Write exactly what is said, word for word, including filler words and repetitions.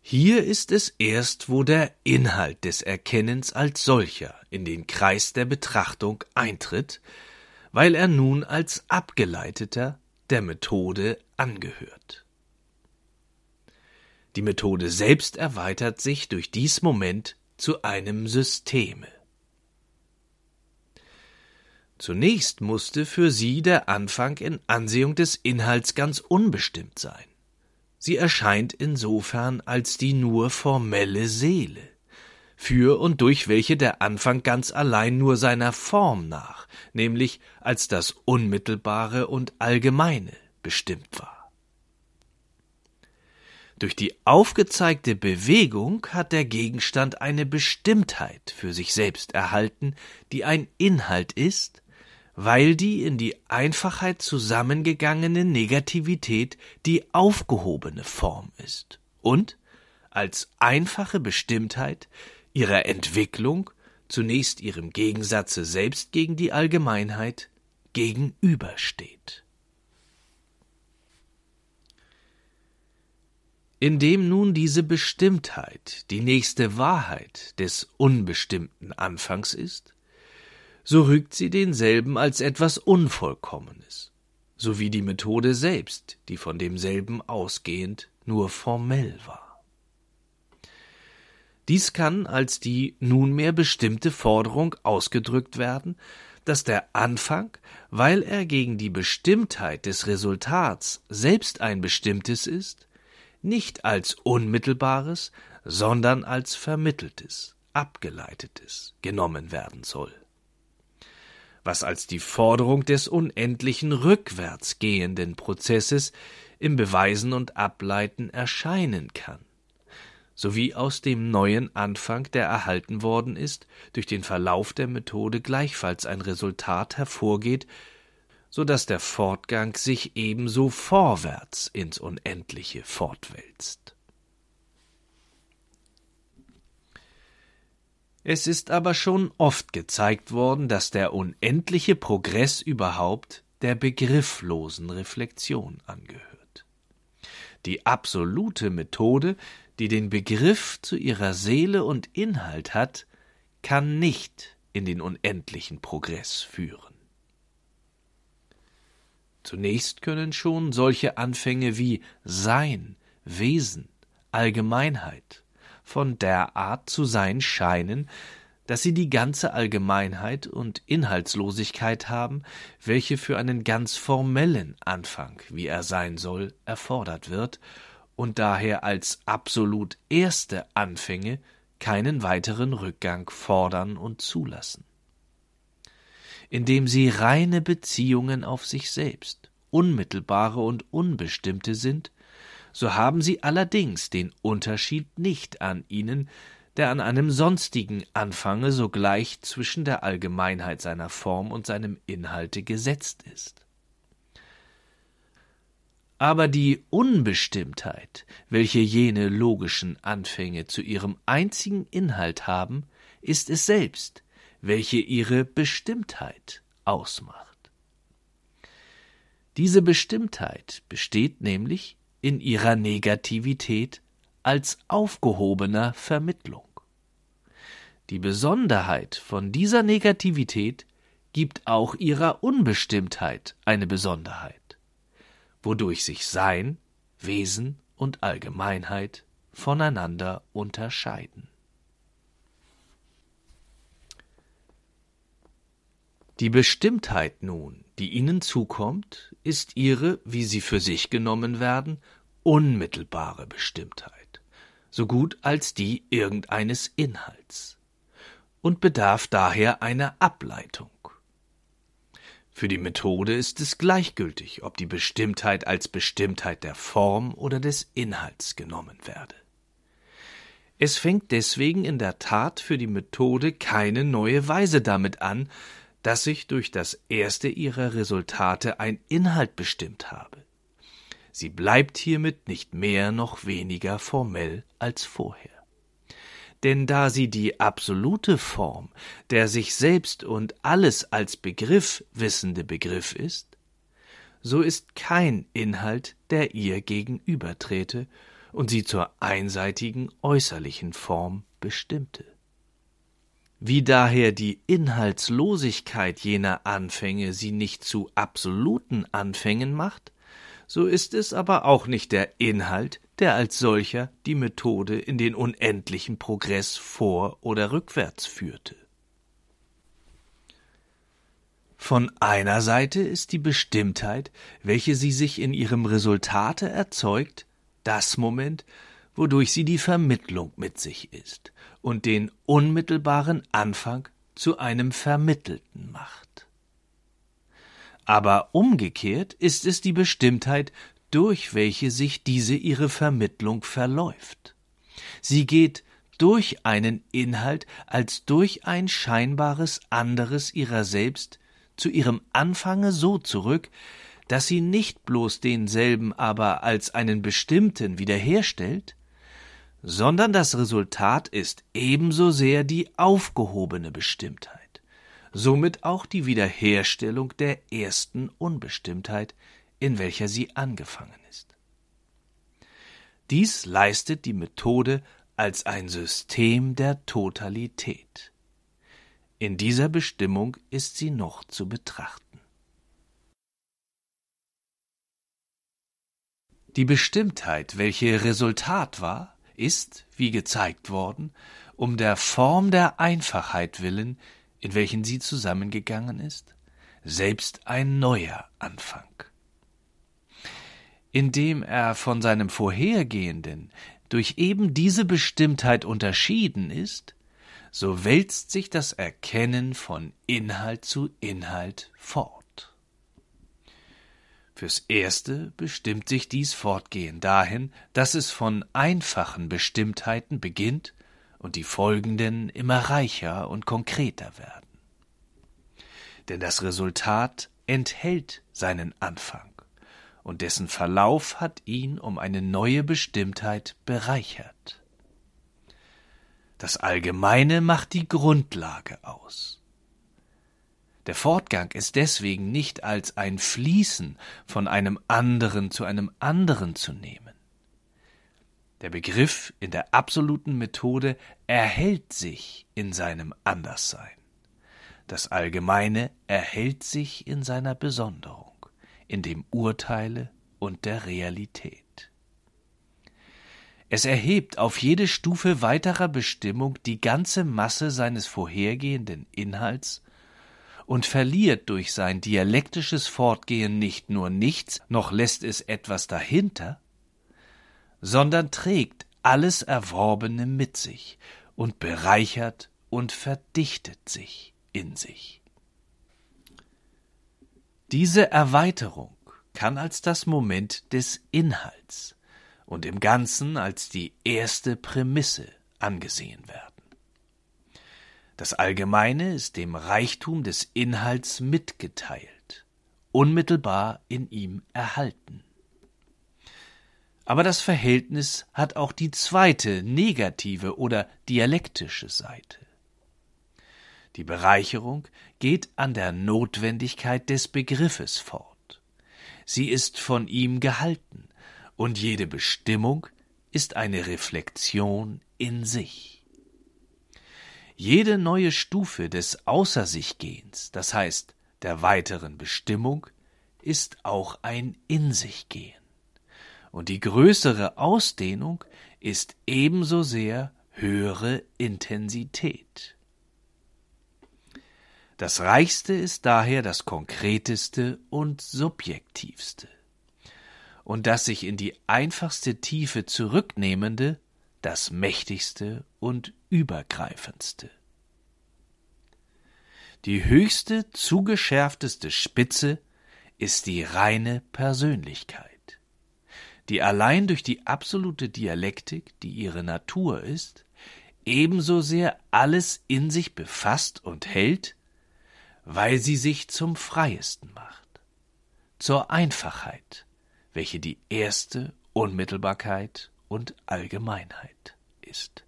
Hier ist es erst, wo der Inhalt des Erkennens als solcher in den Kreis der Betrachtung eintritt, weil er nun als Abgeleiteter der Methode angehört. Die Methode selbst erweitert sich durch dies Moment zu einem Systeme. Zunächst musste für sie der Anfang in Ansehung des Inhalts ganz unbestimmt sein. Sie erscheint insofern als die nur formelle Seele, für und durch welche der Anfang ganz allein nur seiner Form nach, nämlich als das Unmittelbare und Allgemeine, bestimmt war. Durch die aufgezeigte Bewegung hat der Gegenstand eine Bestimmtheit für sich selbst erhalten, die ein Inhalt ist, weil die in die Einfachheit zusammengegangene Negativität die aufgehobene Form ist und als einfache Bestimmtheit ihrer Entwicklung zunächst ihrem Gegensatze selbst gegen die Allgemeinheit gegenübersteht. Indem nun diese Bestimmtheit die nächste Wahrheit des unbestimmten Anfangs ist, so rügt sie denselben als etwas Unvollkommenes, so wie die Methode selbst, die von demselben ausgehend nur formell war. Dies kann als die nunmehr bestimmte Forderung ausgedrückt werden, dass der Anfang, weil er gegen die Bestimmtheit des Resultats selbst ein bestimmtes ist, nicht als unmittelbares, sondern als vermitteltes, abgeleitetes genommen werden soll, was als die Forderung des unendlichen rückwärts gehenden Prozesses im Beweisen und Ableiten erscheinen kann, sowie aus dem neuen Anfang, der erhalten worden ist, durch den Verlauf der Methode gleichfalls ein Resultat hervorgeht, so dass der Fortgang sich ebenso vorwärts ins Unendliche fortwälzt. Es ist aber schon oft gezeigt worden, dass der unendliche Progress überhaupt der begrifflosen Reflexion angehört. Die absolute Methode, die den Begriff zu ihrer Seele und Inhalt hat, kann nicht in den unendlichen Progress führen. Zunächst können schon solche Anfänge wie Sein, Wesen, Allgemeinheit von der Art zu sein scheinen, dass sie die ganze Allgemeinheit und Inhaltslosigkeit haben, welche für einen ganz formellen Anfang, wie er sein soll, erfordert wird und daher als absolut erste Anfänge keinen weiteren Rückgang fordern und zulassen. Indem sie reine Beziehungen auf sich selbst, unmittelbare und unbestimmte sind, so haben sie allerdings den Unterschied nicht an ihnen, der an einem sonstigen Anfange sogleich zwischen der Allgemeinheit seiner Form und seinem Inhalte gesetzt ist. Aber die Unbestimmtheit, welche jene logischen Anfänge zu ihrem einzigen Inhalt haben, ist es selbst, welche ihre Bestimmtheit ausmacht. Diese Bestimmtheit besteht nämlich in ihrer Negativität als aufgehobener Vermittlung. Die Besonderheit von dieser Negativität gibt auch ihrer Unbestimmtheit eine Besonderheit, wodurch sich Sein, Wesen und Allgemeinheit voneinander unterscheiden. Die Bestimmtheit nun, die ihnen zukommt, ist ihre, wie sie für sich genommen werden, unmittelbare Bestimmtheit, so gut als die irgendeines Inhalts, und bedarf daher einer Ableitung. Für die Methode ist es gleichgültig, ob die Bestimmtheit als Bestimmtheit der Form oder des Inhalts genommen werde. Es fängt deswegen in der Tat für die Methode keine neue Weise damit an, dass sich durch das erste ihrer Resultate ein Inhalt bestimmt habe. Sie bleibt hiermit nicht mehr noch weniger formell als vorher. Denn da sie die absolute Form, der sich selbst und alles als Begriff wissende Begriff ist, so ist kein Inhalt, der ihr gegenübertrete und sie zur einseitigen äußerlichen Form bestimmte. Wie daher die Inhaltslosigkeit jener Anfänge sie nicht zu absoluten Anfängen macht, so ist es aber auch nicht der Inhalt, der als solcher die Methode in den unendlichen Progress vor- oder rückwärts führte. Von einer Seite ist die Bestimmtheit, welche sie sich in ihrem Resultate erzeugt, das Moment, wodurch sie die Vermittlung mit sich ist und den unmittelbaren Anfang zu einem Vermittelten macht. Aber umgekehrt ist es die Bestimmtheit, durch welche sich diese ihre Vermittlung verläuft. Sie geht durch einen Inhalt als durch ein scheinbares anderes ihrer selbst zu ihrem Anfange so zurück, dass sie nicht bloß denselben aber als einen bestimmten wiederherstellt, sondern das Resultat ist ebenso sehr die aufgehobene Bestimmtheit, somit auch die Wiederherstellung der ersten Unbestimmtheit, in welcher sie angefangen ist. Dies leistet die Methode als ein System der Totalität. In dieser Bestimmung ist sie noch zu betrachten. Die Bestimmtheit, welche Resultat war, ist, wie gezeigt worden, um der Form der Einfachheit willen, in welchen sie zusammengegangen ist, selbst ein neuer Anfang. Indem er von seinem Vorhergehenden durch eben diese Bestimmtheit unterschieden ist, so wälzt sich das Erkennen von Inhalt zu Inhalt fort. Fürs Erste bestimmt sich dies Fortgehen dahin, dass es von einfachen Bestimmtheiten beginnt und die folgenden immer reicher und konkreter werden. Denn das Resultat enthält seinen Anfang, und dessen Verlauf hat ihn um eine neue Bestimmtheit bereichert. Das Allgemeine macht die Grundlage aus. Der Fortgang ist deswegen nicht als ein Fließen von einem anderen zu einem anderen zu nehmen. Der Begriff in der absoluten Methode erhält sich in seinem Anderssein. Das Allgemeine erhält sich in seiner Besonderung, in dem Urteile und der Realität. Es erhebt auf jede Stufe weiterer Bestimmung die ganze Masse seines vorhergehenden Inhalts und verliert durch sein dialektisches Fortgehen nicht nur nichts, noch lässt es etwas dahinter, sondern trägt alles Erworbene mit sich und bereichert und verdichtet sich in sich. Diese Erweiterung kann als das Moment des Inhalts und im Ganzen als die erste Prämisse angesehen werden. Das Allgemeine ist dem Reichtum des Inhalts mitgeteilt, unmittelbar in ihm erhalten. Aber das Verhältnis hat auch die zweite, negative oder dialektische Seite. Die Bereicherung geht an der Notwendigkeit des Begriffes fort. Sie ist von ihm gehalten, und jede Bestimmung ist eine Reflexion in sich. Jede neue Stufe des Außer-sich-Gehens, das heißt der weiteren Bestimmung, ist auch ein In-sich-Gehen. Und die größere Ausdehnung ist ebenso sehr höhere Intensität. Das Reichste ist daher das Konkreteste und Subjektivste. Und das sich in die einfachste Tiefe zurücknehmende, das Mächtigste und Übergreifendste. Die höchste, zugeschärfteste Spitze ist die reine Persönlichkeit, die allein durch die absolute Dialektik, die ihre Natur ist, ebenso sehr alles in sich befasst und hält, weil sie sich zum Freiesten macht, zur Einfachheit, welche die erste Unmittelbarkeit und Allgemeinheit ist.